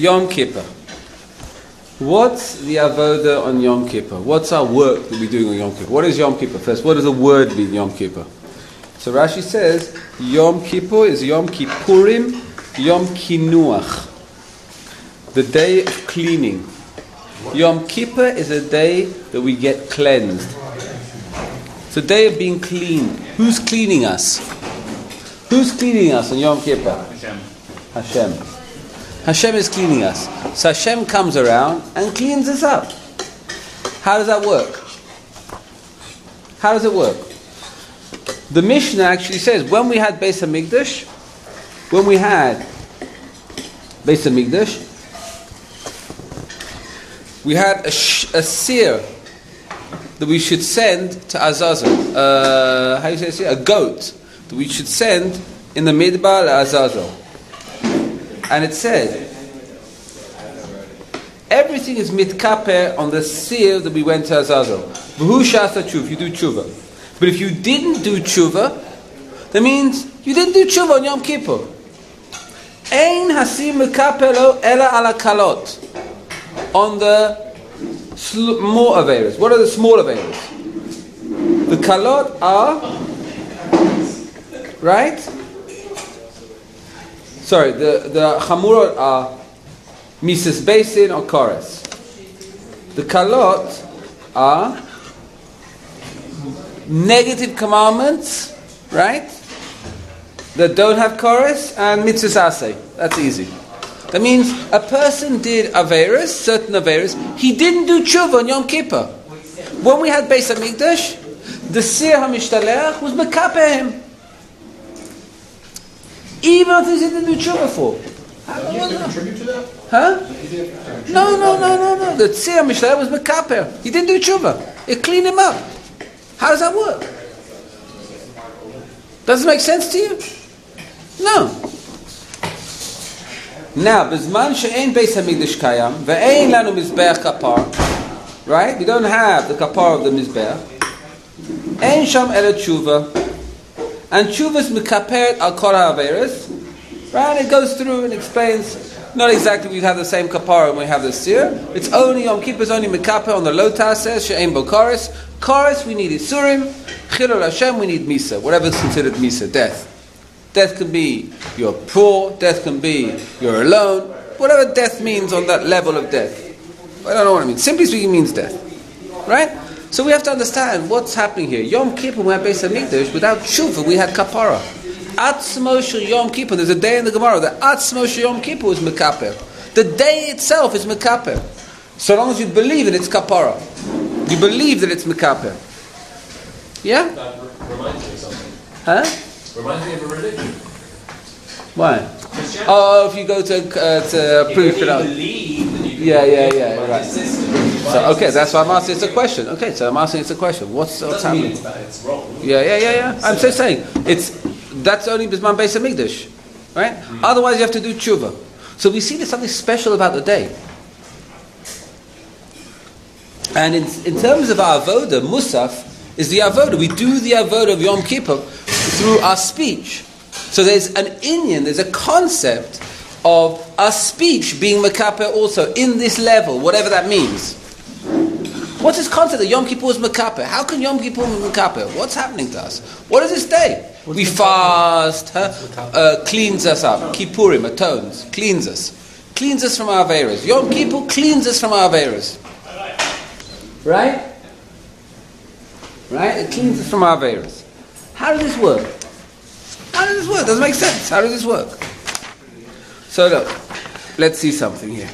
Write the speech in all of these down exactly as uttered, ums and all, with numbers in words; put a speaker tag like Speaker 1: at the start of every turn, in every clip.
Speaker 1: Yom Kippur. What's the avoda on Yom Kippur? What's our work that we're doing on Yom Kippur? What is Yom Kippur? First, what does the word mean, Yom Kippur? So Rashi says, Yom Kippur is Yom Kippurim, Yom Kinuach, the day of cleaning. Yom Kippur is a day that we get cleansed. It's a day of being cleaned. Who's cleaning us? Who's cleaning us on Yom Kippur?
Speaker 2: Hashem.
Speaker 1: Hashem. Hashem is cleaning us. So Hashem comes around and cleans us up. How does that work? How does it work? The Mishnah actually says, when we had Beis HaMikdash, when we had Beis HaMikdash, we had a, sh- a seer that we should send to Azazel. Uh, how do you say seer? A goat that we should send in the Midbar to Azazel. And it said, everything is mitkaper on the seer that we went to Azazel. V'hu shasa tshuva, you do tshuva. But if you didn't do tshuva, that means you didn't do tshuva on Yom Kippur. Ein hasim mitkaper lo ela ala kalot. On the small averas. What are the small averas? The kalot are, right? Sorry, the, the chamurot are Mises Basin or Chorus. The kalot are negative commandments, right? That don't have chorus, and mitzvahs aseh. That's easy. That means a person did averas, certain averas. He didn't do tshuva on Yom Kippur. When we had Beis HaMikdash, the seer hamishtalech was mekaper him. Even if he didn't do tshuva for.
Speaker 3: How do you have to contribute to that?
Speaker 1: Huh? No, no, no, no, no. The seer hamishtalech was mekaper. He didn't do tshuva. It cleaned him up. How does that work? Does it make sense to you? No. Now, b'zman she'ein Beis HaMikdash kayam ve'ein lanu mizbeach kapar, right? We don't have the kapar of the mizbeach. Ein sham ela tshuva, and tshuva is mikaperet al kol ha'averes, right? It goes through and explains. Not exactly we have the same kapar when we have the seer. It's only Yom Kippur is only mikaper on the lotas says she'ein bo chorus. Chorus we need isurim. Chilul Hashem we need misa. Whatever is considered misa, death. Death can be you're poor, death can be you're alone, whatever death means on that level of death. I don't know what it means. Simply speaking, it means death. Right? So we have to understand what's happening here. Yom Kippur, we had Beis HaMikdash, without tshuva, we had kapara. Atzmo shel Yom Kippur, there's a day in the Gemara, that Atzmo shel Yom Kippur is mekaper. The day itself is mekaper. So long as you believe it, it's kapara. You believe that it's mekaper. Yeah?
Speaker 4: That reminds me of something.
Speaker 1: Huh?
Speaker 4: Reminds me of a religion.
Speaker 1: Why? Oh, if you go to uh, to proof it out. Yeah, yeah, yeah, right. So okay, that's why I'm asking. It's a question. Okay, so I'm asking. It's a question. What's what's happening?
Speaker 4: That it's wrong.
Speaker 1: Yeah, yeah, yeah, yeah. I'm just saying it's that's only bisman Beis HaMikdash, right? Mm. Otherwise, you have to do tshuva. So we see there's something special about the day. And in in terms of our avoda, musaf is the avoda. We do the avoda of Yom Kippur through our speech. So there's an inyan, there's a concept of our speech being mekaper also in this level, whatever that means. What's this concept that Yom Kippur is mekaper? How can Yom Kippur be mekaper? What's happening to us? What is this day? What's we fast, huh? uh, cleans us up. Kippurim, atones, cleans us. Cleans us from our averas. Yom Kippur cleans us from our averas. Right? Right? It cleans us from our averas. How does this work? How does this work? Doesn't make sense. How does this work? So look, let's see something here.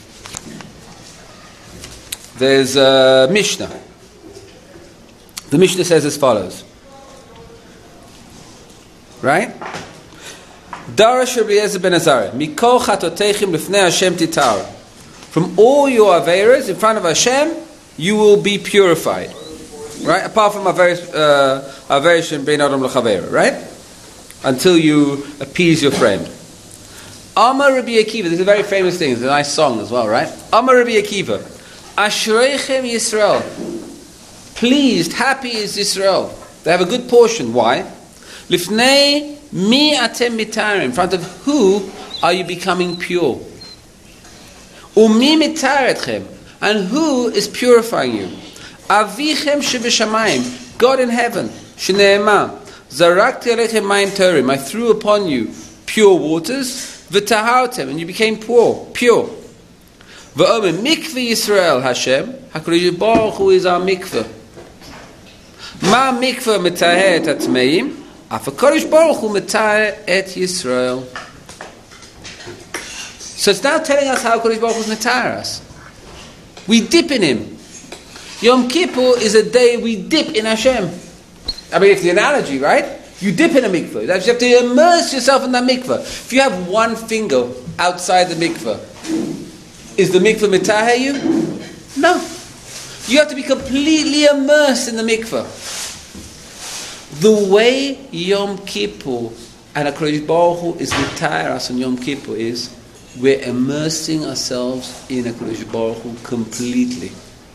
Speaker 1: There's a Mishnah. The Mishnah says as follows. Right? Darash Rabbi Eliezer ben Azariah, Mikol chatoteichem lifnei Hashem titar. From all your averas in front of Hashem, you will be purified. Right? Apart from averas and bein adam l'chavera. Right? Until you appease your friend. Amar Rabbi Akiva, this is a very famous thing, it's a nice song as well, right? Amar Rabbi Akiva, Ashreichem Yisrael, pleased, happy is Israel. They have a good portion. Why? Lifnei mi atem mitarim, in front of who are you becoming pure? Umi mitar etchem. And who is purifying you? Avichem shebeshamayim, God in heaven. Shneema, zarakti alechem mayim torim. I threw upon you pure waters. V'tahartem, and you became pure, pure. V'omer mikveh Yisrael Hashem. HaKadosh Baruch Hu is our mikveh. Ma mikveh metaher et atmeim. Af HaKadosh Baruch Hu metaher et Yisrael. So it's now telling us how HaKadosh Baruch Hu is metaher us. We dip in Him. Yom Kippur is a day we dip in Hashem. I mean, it's the analogy, right? You dip in a mikveh. That you have to immerse yourself in that mikveh. If you have one finger outside the mikveh, is the mikveh mitaher you? No. You have to be completely immersed in the mikveh. The way Yom Kippur and HaKadosh Baruch Hu is mitaher us on Yom Kippur is we're immersing ourselves in HaKadosh Baruch Hu completely.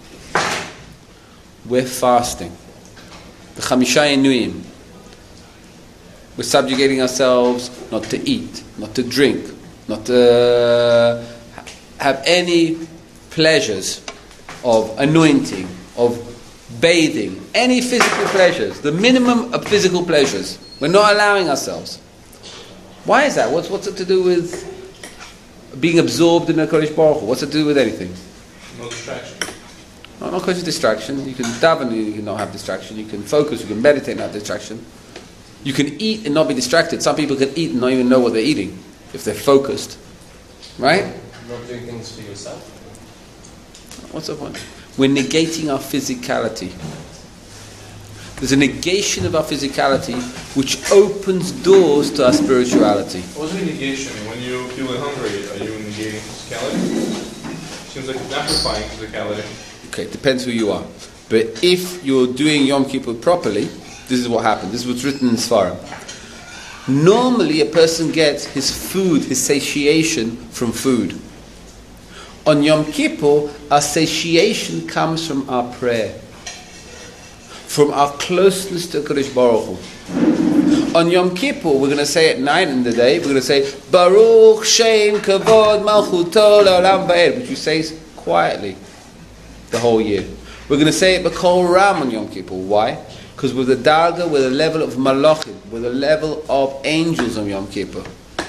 Speaker 1: We're fasting. The Chamisha Inuyim. We're subjugating ourselves not to eat, not to drink, not to have any pleasures of anointing, of bathing, any physical pleasures, the minimum of physical pleasures. We're not allowing ourselves. Why is that? What's, what's it to do with being absorbed in the Kodesh Baruch Hu? What's it to do with anything?
Speaker 4: No distraction.
Speaker 1: No, not because of distraction. You can daven, you can not have distraction. You can focus, you can meditate and have distraction. You can eat and not be distracted. Some people can eat and not even know what they're eating if they're focused. Right?
Speaker 4: You're not doing things for yourself.
Speaker 1: What's the point? We're negating our physicality. There's a negation of our physicality which opens doors to our spirituality.
Speaker 3: What's the negation? When you feel hungry, are you negating physicality? Seems like it's amplifying physicality.
Speaker 1: Okay, it depends who you are. But if you're doing Yom Kippur properly, this is what happens. This is what's written in Sfarim. Normally a person gets his food, his satiation from food. On Yom Kippur, our satiation comes from our prayer, from our closeness to Kadosh Baruch Hu. On Yom Kippur, we're going to say at nine in the day, we're going to say Baruch Shem Kavod Malchuto Le'olam Va'ed, which we say quietly the whole year. We're going to say it B'Kol Ram on Yom Kippur. Why? Because with the darga, with the level of malachim, with the level of angels on Yom Kippur.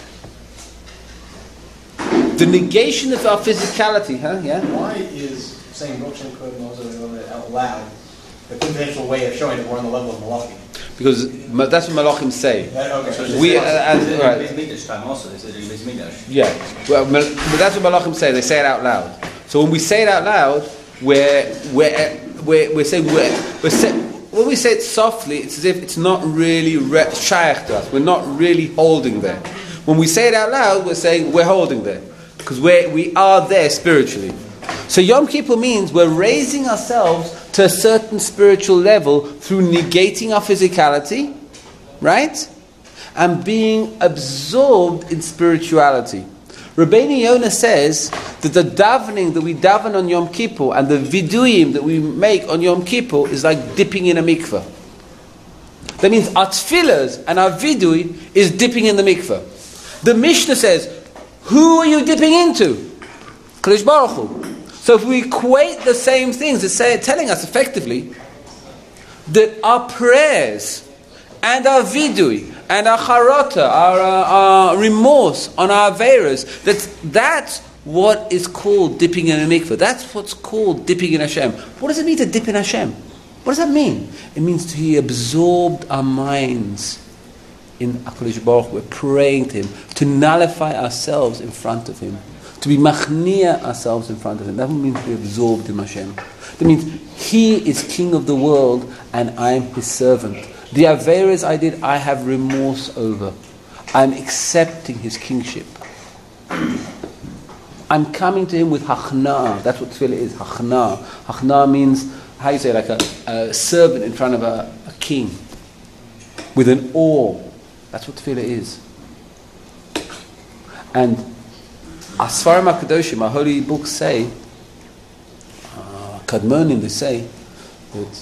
Speaker 1: The negation of our physicality, huh? Yeah?
Speaker 2: Why is saying Baruch Shem Kavod Malchuto out loud the conventional way of showing that we're on the level of malachim?
Speaker 1: Because that's what malachim say.
Speaker 2: That, okay. So
Speaker 1: We, uh, and, right.
Speaker 5: Also, they said in Beis Mikdash.
Speaker 1: Yeah, well, but that's what malachim say. They say it out loud. So when we say it out loud, we're we're we're, we're saying we're, we're say, when we say it softly, it's as if it's not really re- shaykh to us. We're not really holding there. When we say it out loud, we're saying we're holding there because we we are there spiritually. So Yom Kippur means we're raising ourselves to a certain spiritual level through negating our physicality, right? And being absorbed in spirituality. Rabbeinu Yonah says that the davening that we daven on Yom Kippur and the viduyim that we make on Yom Kippur is like dipping in a mikveh. That means our tefillahs and our vidui is dipping in the mikveh. The Mishnah says, who are you dipping into? Kadosh Baruch Hu. So if we equate the same things, it's say, telling us effectively that our prayers and our vidui and our charata, our, uh, our remorse on our averas, that's, that's what is called dipping in a mikveh. That's what's called dipping in Hashem. What does it mean to dip in Hashem? What does that mean? It means to be absorbed our minds in HaKadosh Baruch Hu. We're praying to Him, to nullify ourselves in front of Him. To be machnia ourselves in front of Him. That means to be absorbed in Hashem. That means He is King of the world and I am His servant. The averas I did, I have remorse over. I'm accepting His kingship. I'm coming to Him with hachna. That's what tefillah is, hachna. Hachna means, how you say, like a, a servant in front of a, a king. With an awe. That's what tefillah is. And our Sfarim HaKadoshim, our holy books say, uh, Kadmonim, they say, that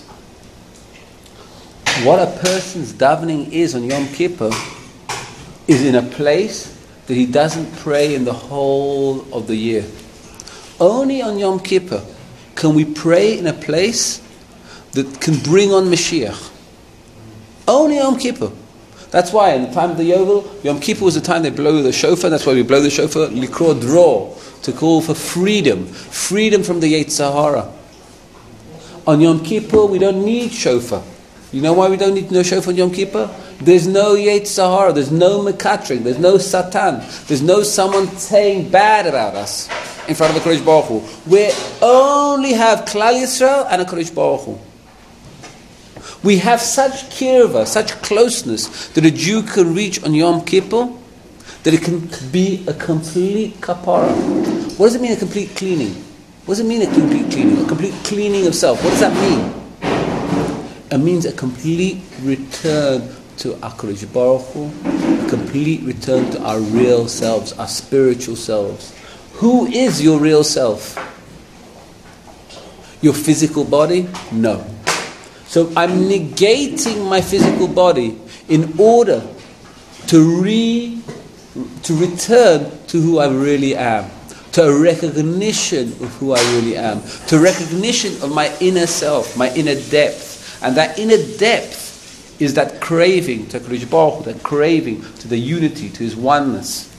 Speaker 1: what a person's davening is on Yom Kippur is in a place that he doesn't pray in the whole of the year. Only on Yom Kippur can we pray in a place that can bring on Mashiach. Only Yom Kippur. That's why in the time of the Yovel, Yom Kippur was the time they blow the shofar. That's why we blow the shofar, Likro Dror, to call for freedom. Freedom from the Yetzer Hara. On Yom Kippur, we don't need shofar. You know why we don't need no shofar on Yom Kippur? There's no Yetzer Hara, there's no Mekatring, there's no Satan, there's no someone saying bad about us in front of a Kodesh Baruch Hu. We only have Klal Yisrael and a Kodesh Baruch Hu. We have such kirva, such closeness that a Jew can reach on Yom Kippur, that it can be a complete kapara. What does it mean, a complete cleaning? What does it mean, a complete cleaning? A complete cleaning of self. What does that mean? It means a complete return to HaKadosh Baruch Hu, a complete return to our real selves, our spiritual selves. Who is your real self? Your physical body? No. So I'm negating my physical body in order to re, to return to who I really am, to a recognition of who I really am, to a recognition of my inner self, my inner depth. And that inner depth is that craving to HaKadosh Baruch Hu, that craving to the unity, to His oneness,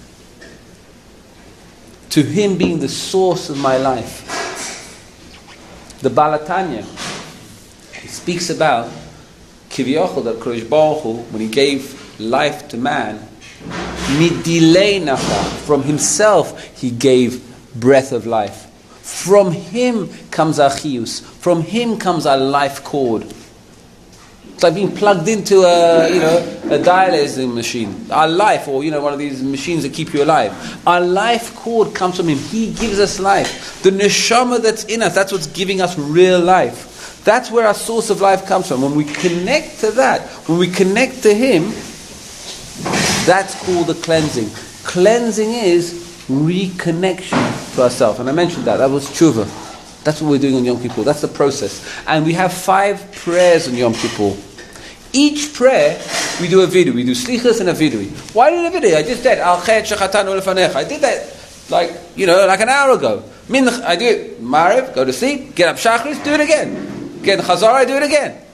Speaker 1: to Him being the source of my life. The Baal HaTanya, he speaks about Kivyochel, that HaKadosh Baruch Hu, when He gave life to man, midilei nafa, from Himself He gave breath of life. From Him comes our chiyus. From Him comes our life cord. It's like being plugged into a, you know, a dialysis machine. Our life, or you know, one of these machines that keep you alive. Our life cord comes from Him. He gives us life. The neshama that's in us, that's what's giving us real life. That's where our source of life comes from. When we connect to that, when we connect to Him, that's called the cleansing. Cleansing is reconnection to ourselves. And I mentioned that. That was tshuva. That's what we're doing on Yom Kippur. That's the process. And we have five prayers on Yom Kippur. Each prayer, we do a vidui. We do slichas and a vidui. Why did a vidui? I just did. I did that, like, you know, like an hour ago. I do it. Mariv, go to sleep, get up Shachris, do it again. Get Chazar, I do it again.